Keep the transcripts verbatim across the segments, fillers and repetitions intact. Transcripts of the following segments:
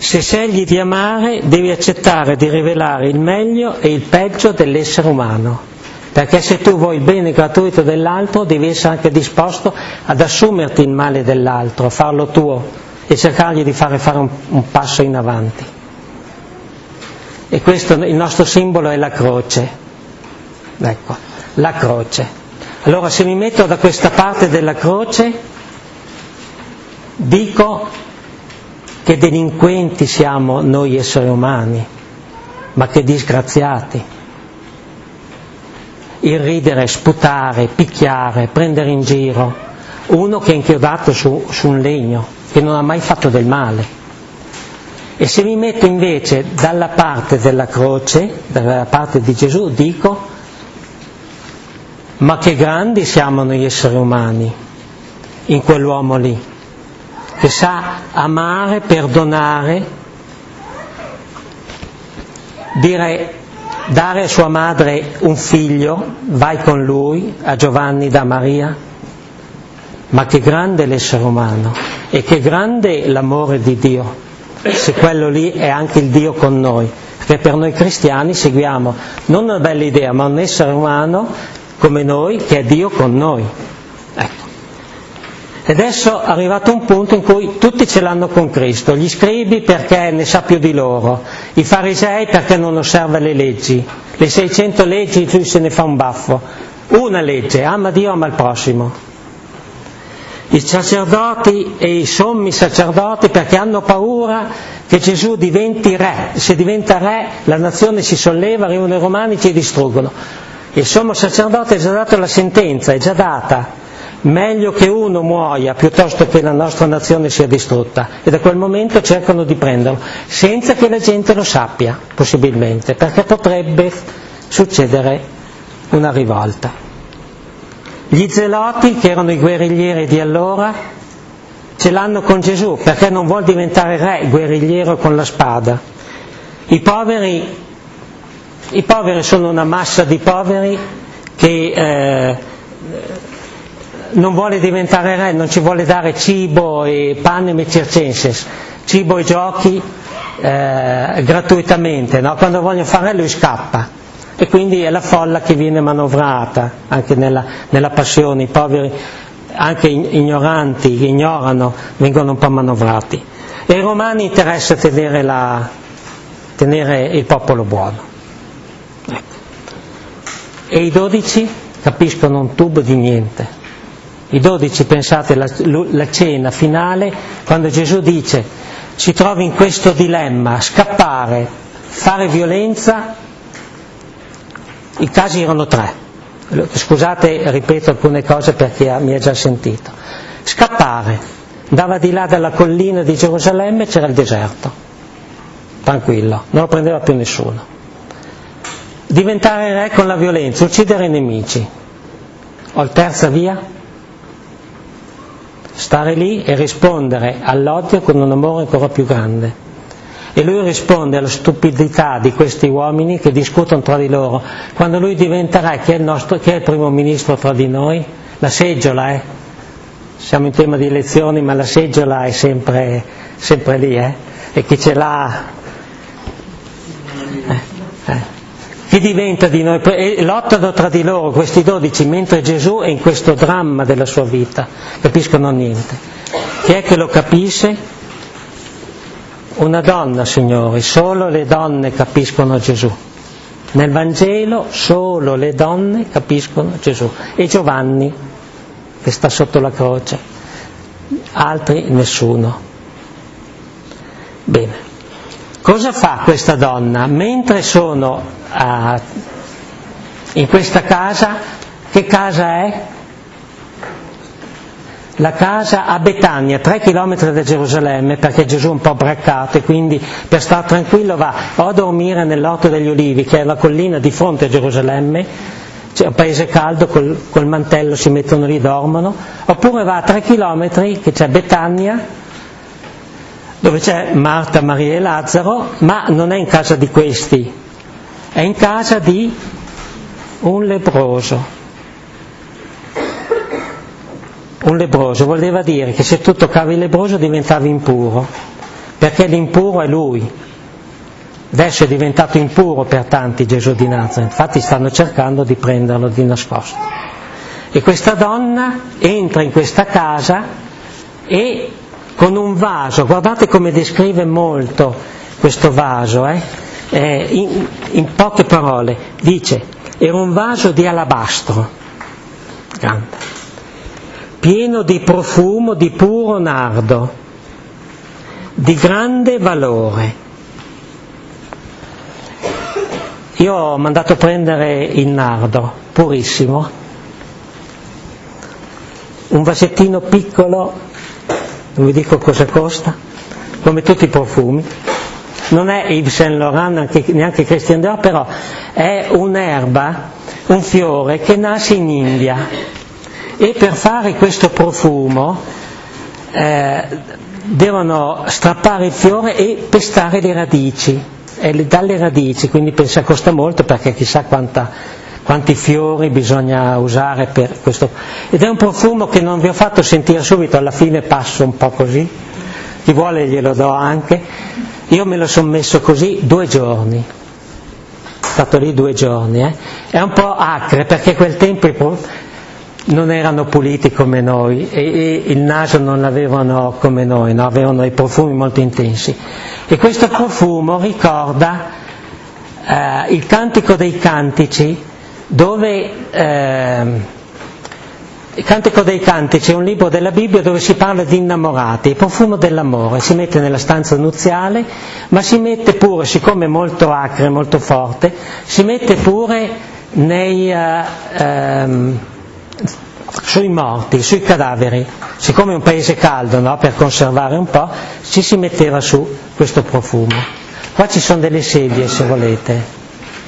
Se scegli di amare, devi accettare di rivelare il meglio e il peggio dell'essere umano, perché se tu vuoi il bene gratuito dell'altro, devi essere anche disposto ad assumerti il male dell'altro, a farlo tuo e cercargli di fare fare un, un passo in avanti. E questo, il nostro simbolo è la croce. Ecco, la croce. Allora, se mi metto da questa parte della croce, dico che delinquenti siamo noi esseri umani, ma che disgraziati. Irridere, sputare, picchiare, prendere in giro uno che è inchiodato su, su un legno, che non ha mai fatto del male. E se mi metto invece dalla parte della croce, dalla parte di Gesù, dico: ma che grandi siamo noi esseri umani in quell'uomo lì, che sa amare, perdonare, dire, dare a sua madre un figlio, vai con lui, a Giovanni da Maria. Ma che grande l'essere umano e che grande l'amore di Dio, se quello lì è anche il Dio con noi, perché per noi cristiani seguiamo non una bella idea, ma un essere umano come noi che è Dio con noi. Ecco. E adesso è arrivato un punto in cui tutti ce l'hanno con Cristo, gli scribi perché ne sa più di loro, i farisei perché non osserva le leggi, le seicento leggi lui se ne fa un baffo, una legge, ama Dio, ama il prossimo. I sacerdoti e i sommi sacerdoti perché hanno paura che Gesù diventi re, se diventa re la nazione si solleva, arrivano i romani e ci distruggono. Il sommo sacerdote ha già dato la sentenza, è già data. Meglio che uno muoia piuttosto che la nostra nazione sia distrutta, e da quel momento cercano di prenderlo senza che la gente lo sappia, possibilmente, perché potrebbe succedere una rivolta. Gli zeloti, che erano i guerriglieri di allora, ce l'hanno con Gesù perché non vuol diventare re, guerrigliero con la spada. I poveri, i poveri sono una massa di poveri che eh, non vuole diventare re, non ci vuole dare cibo e panem et circenses, cibo e giochi eh, gratuitamente, no? Quando vogliono fare re lui scappa, e quindi è la folla che viene manovrata anche nella, nella passione, i poveri anche ignoranti, che ignorano, vengono un po' manovrati. E ai romani interessa tenere, la, tenere il popolo buono. Ecco. E i dodici capiscono un tubo di niente. I dodici, pensate, la, la cena finale, quando Gesù dice, si trova in questo dilemma, scappare, fare violenza, i casi erano tre. Scusate, ripeto alcune cose perché mi ha già sentito. Scappare, andava di là dalla collina di Gerusalemme, c'era il deserto, tranquillo, non lo prendeva più nessuno. Diventare re con la violenza, uccidere i nemici. O la terza via? Stare lì e rispondere all'odio con un amore ancora più grande. E lui risponde alla stupidità di questi uomini che discutono tra di loro. Quando lui diventa re, chi è il, nostro, chi è il primo ministro tra di noi? La seggiola, eh? Siamo in tema di elezioni, ma la seggiola è sempre, sempre lì, eh? E chi ce l'ha... Eh, eh. Chi diventa di noi? E lottano tra di loro questi dodici, mentre Gesù è in questo dramma della sua vita, capiscono niente. Chi è che lo capisce? Una donna, signori, solo le donne capiscono Gesù. Nel Vangelo solo le donne capiscono Gesù. E Giovanni, che sta sotto la croce, altri nessuno. Bene. Cosa fa questa donna? Mentre sono a, in questa casa, che casa è? La casa a Betania, tre chilometri da Gerusalemme, perché Gesù è un po' braccato e quindi per stare tranquillo va o a dormire nell'Orto degli Ulivi, che è la collina di fronte a Gerusalemme, c'è un paese caldo, col, col mantello si mettono lì, dormono, oppure va a tre chilometri, che c'è Betania, dove c'è Marta, Maria e Lazzaro, ma non è in casa di questi, è in casa di un lebbroso. Un lebbroso voleva dire che se tu toccavi il lebbroso diventavi impuro, perché l'impuro è lui. Adesso è diventato impuro per tanti Gesù di Nazareth, infatti stanno cercando di prenderlo di nascosto. E questa donna entra in questa casa e con un vaso, guardate come descrive molto questo vaso, eh? Eh, in, in poche parole, dice, era un vaso di alabastro, grande, pieno di profumo di puro nardo, di grande valore. Io ho mandato a prendere il nardo, purissimo, un vasettino piccolo, non vi dico cosa costa, come tutti i profumi, non è Yves Saint Laurent, neanche, neanche Christian Dior, però è un'erba, un fiore che nasce in India, e per fare questo profumo eh, devono strappare il fiore e pestare le radici, e dalle radici, quindi pensa costa molto, perché chissà quanta, quanti fiori bisogna usare per questo, ed è un profumo che non vi ho fatto sentire subito, alla fine passo un po' così, chi vuole glielo do anche. Io me lo sono messo così due giorni, è stato lì due giorni, eh. È un po' acre, perché quel tempo non erano puliti come noi e, e il naso non l'avevano come noi, no? Avevano i profumi molto intensi, e questo profumo ricorda eh, il Cantico dei Cantici, dove eh, il Cantico dei Cantici è un libro della Bibbia dove si parla di innamorati, il profumo dell'amore si mette nella stanza nuziale, ma si mette pure, siccome è molto acre, molto forte, si mette pure nei uh, um, sui morti, sui cadaveri, siccome è un paese caldo, no? Per conservare un po', ci si metteva su questo profumo. Qua ci sono delle sedie, se volete.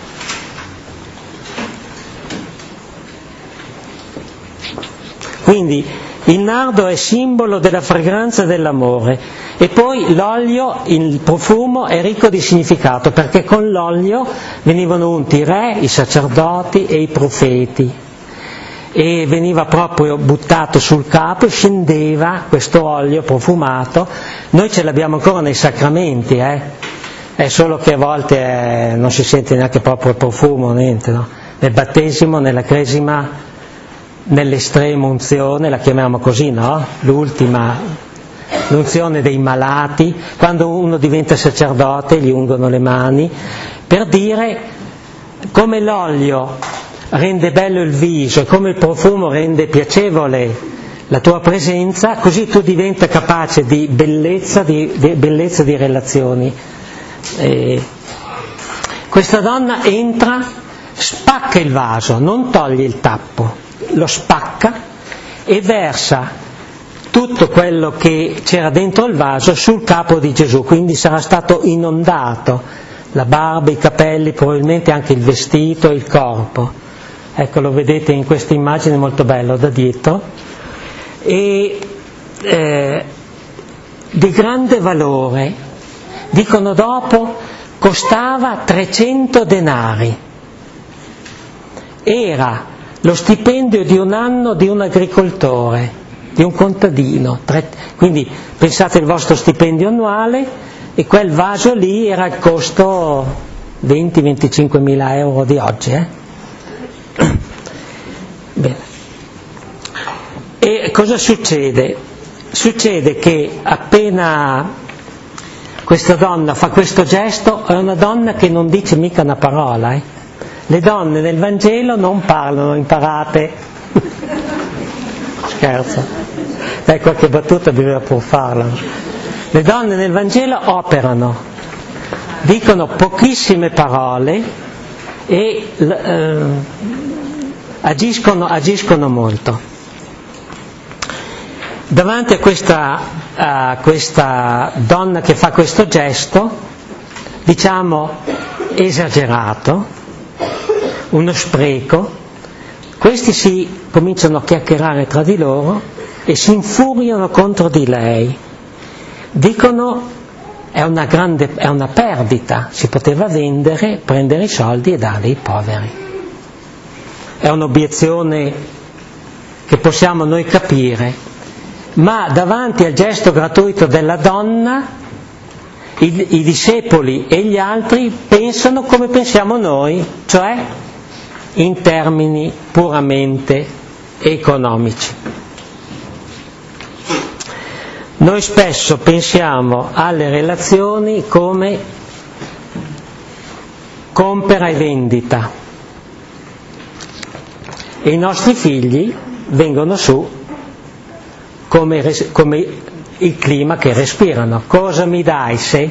Quindi il nardo è simbolo della fragranza dell'amore, e poi l'olio, il profumo, è ricco di significato, perché con l'olio venivano unti i re, i sacerdoti e i profeti, e veniva proprio buttato sul capo e scendeva questo olio profumato. Noi ce l'abbiamo ancora nei sacramenti, eh? È solo che a volte eh, non si sente neanche proprio il profumo, niente, no? Nel battesimo, nella cresima, nell'estrema unzione, la chiamiamo così, no? L'ultima, l'unzione dei malati, quando uno diventa sacerdote gli ungono le mani, per dire come l'olio rende bello il viso e come il profumo rende piacevole la tua presenza, così tu diventa capace di bellezza di, di, bellezza di relazioni. E questa donna entra, spacca il vaso, non toglie il tappo, lo spacca e versa tutto quello che c'era dentro il vaso sul capo di Gesù, quindi sarà stato inondato, la barba, i capelli, probabilmente anche il vestito, il corpo. Ecco, lo vedete in questa immagine molto bello da dietro, e eh, di grande valore, dicono dopo, costava trecento denari, era lo stipendio di un anno di un agricoltore, di un contadino, tre, quindi pensate il vostro stipendio annuale, e quel vaso lì era il costo venti venticinque mila euro di oggi, eh? Bene. E cosa succede? Succede che appena questa donna fa questo gesto, è una donna che non dice mica una parola, eh? Le donne nel Vangelo non parlano, imparate. Scherzo. Dai, qualche battuta bisogna pur farla. Le donne nel Vangelo operano, dicono pochissime parole e eh, agiscono, agiscono molto. Davanti a questa, a questa donna che fa questo gesto, diciamo esagerato, uno spreco, questi si cominciano a chiacchierare tra di loro e si infuriano contro di lei. Dicono è una grande, è una perdita, si poteva vendere, prendere i soldi e darli ai poveri. È un'obiezione che possiamo noi capire, ma davanti al gesto gratuito della donna I, i discepoli e gli altri pensano come pensiamo noi, cioè in termini puramente economici. Noi spesso pensiamo alle relazioni come compera e vendita e i nostri figli vengono su come, come il clima che respirano. Cosa mi dai se?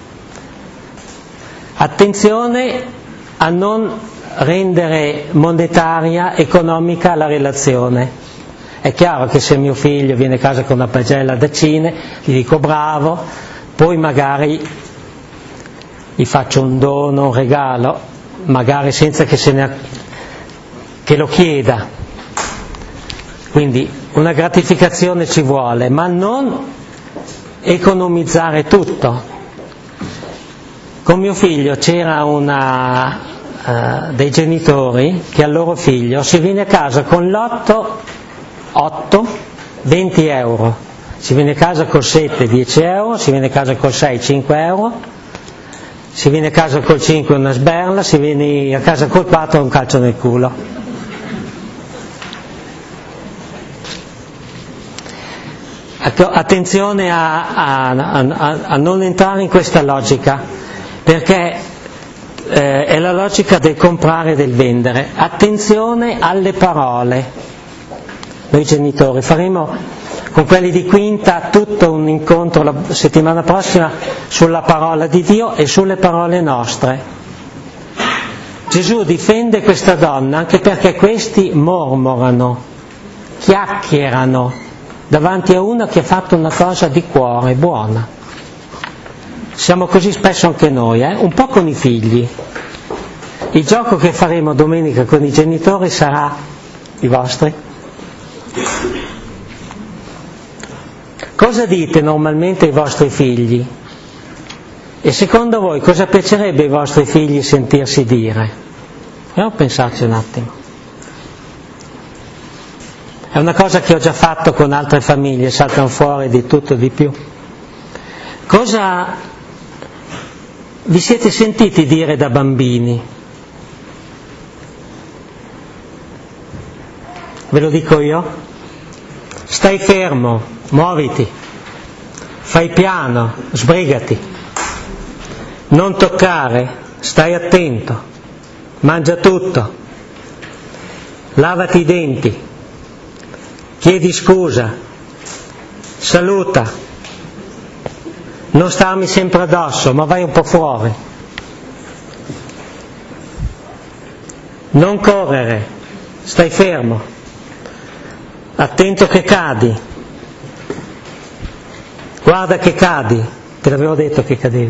Attenzione a non rendere monetaria, economica la relazione. È chiaro che se mio figlio viene a casa con una pagella da Cine, gli dico bravo, poi magari gli faccio un dono, un regalo, magari senza che, se ne, che lo chieda. Quindi una gratificazione ci vuole, ma non economizzare tutto. Con mio figlio c'era una, uh, dei genitori che al loro figlio si viene a casa con l'otto, otto, venti euro, si viene a casa col sette, dieci euro, si viene a casa col sei, cinque euro, si viene a casa col cinque una sberla, si viene a casa col quattro un calcio nel culo. Attenzione a, a, a, a non entrare in questa logica, perché eh, è la logica del comprare e del vendere. Attenzione alle parole. Noi genitori faremo con quelli di Quinta tutto un incontro la settimana prossima sulla parola di Dio e sulle parole nostre. Gesù difende questa donna anche perché questi mormorano, chiacchierano davanti a una che ha fatto una cosa di cuore, buona. Siamo così spesso anche noi, eh? Un po' con i figli. Il gioco che faremo domenica con i genitori sarà i vostri. Cosa dite normalmente ai vostri figli? E secondo voi cosa piacerebbe ai vostri figli sentirsi dire? Proviamo a pensarci un attimo. È una cosa che ho già fatto con altre famiglie, saltano fuori di tutto e di più. Cosa vi siete sentiti dire da bambini? Ve lo dico io? Stai fermo, muoviti, fai piano, sbrigati, non toccare, stai attento, mangia tutto, lavati i denti, chiedi scusa, saluta, non starmi sempre addosso, ma vai un po' fuori, non correre, stai fermo, attento che cadi, guarda che cadi, te l'avevo detto che cadevi,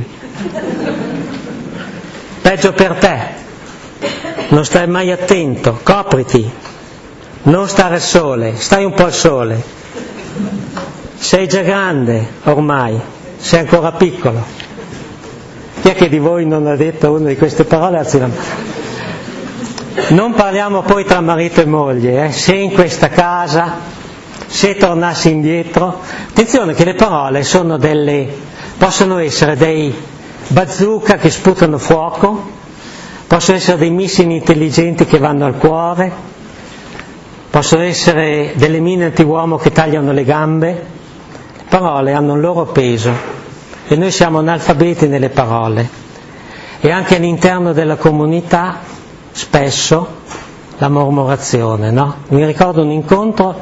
peggio per te, non stai mai attento, copriti, non stare al sole, stai un po' al sole, sei già grande ormai, sei ancora piccolo. Chi è che di voi non ha detto una di queste parole? Alzi la mano. Non parliamo poi tra marito e moglie, eh? Se in questa casa, se tornassi indietro. Attenzione che le parole sono delle, possono essere dei bazooka che sputano fuoco, possono essere dei missili intelligenti che vanno al cuore, possono essere delle mine antiuomo che tagliano le gambe. Le parole hanno un loro peso e noi siamo analfabeti nelle parole. E anche all'interno della comunità spesso la mormorazione, no? Mi ricordo un incontro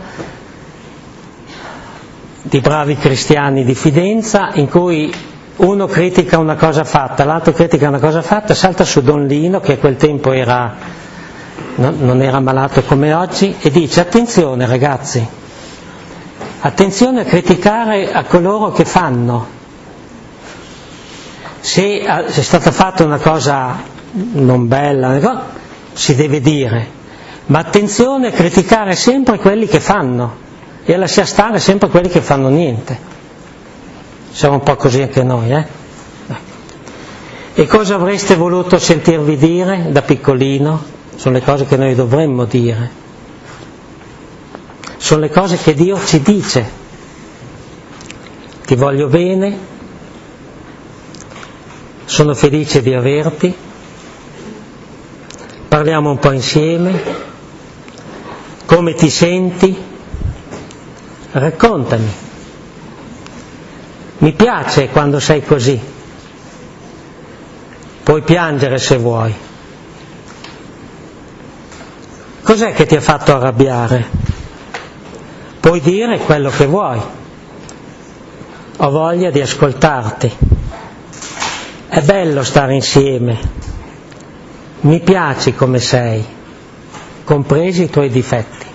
di bravi cristiani di Fidenza in cui uno critica una cosa fatta, l'altro critica una cosa fatta, salta su Don Lino, che a quel tempo era, no, non era malato come oggi, e dice: attenzione ragazzi, attenzione a criticare a coloro che fanno. Se è stata fatta una cosa non bella, si deve dire, ma attenzione a criticare sempre quelli che fanno e a lasciare stare sempre quelli che fanno niente. Siamo un po' così anche noi, eh? E cosa avreste voluto sentirvi dire da piccolino? Sono le cose che noi dovremmo dire, sono le cose che Dio ci dice: ti voglio bene, sono felice di averti, parliamo un po' insieme, come ti senti? Raccontami. Mi piace quando sei così, puoi piangere se vuoi. Cos'è che ti ha fatto arrabbiare? Puoi dire quello che vuoi, ho voglia di ascoltarti. È bello stare insieme, mi piaci come sei, compresi i tuoi difetti.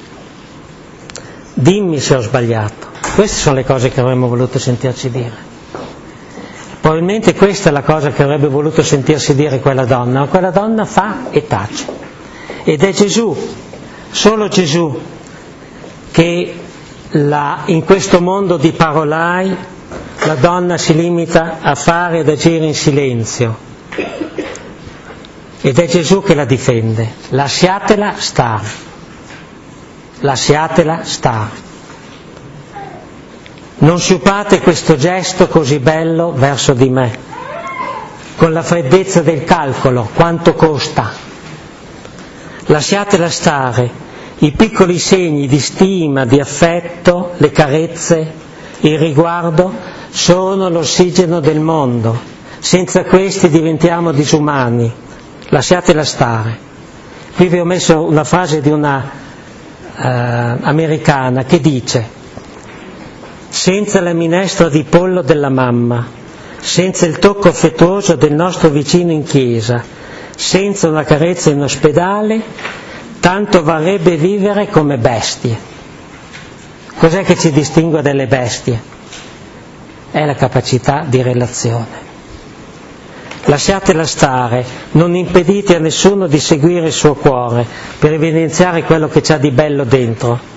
Dimmi se ho sbagliato. Queste sono le cose che avremmo voluto sentirci dire. Probabilmente questa è la cosa che avrebbe voluto sentirsi dire quella donna, ma quella donna fa e tace. Ed è Gesù, solo Gesù, che la, in questo mondo di parolai la donna si limita a fare ed agire in silenzio. Ed è Gesù che la difende. Lasciatela stare. Lasciatela stare. Non sciupate questo gesto così bello verso di me, con la freddezza del calcolo, quanto costa. Lasciatela stare, i piccoli segni di stima, di affetto, le carezze, il riguardo, sono l'ossigeno del mondo. Senza questi diventiamo disumani. Lasciatela stare. Qui vi ho messo una frase di una eh, americana che dice: senza la minestra di pollo della mamma, senza il tocco affettuoso del nostro vicino in chiesa, senza una carezza in ospedale, tanto varrebbe vivere come bestie. Cos'è che ci distingue dalle bestie? È la capacità di relazione. Lasciatela stare, non impedite a nessuno di seguire il suo cuore per evidenziare quello che c'ha di bello dentro.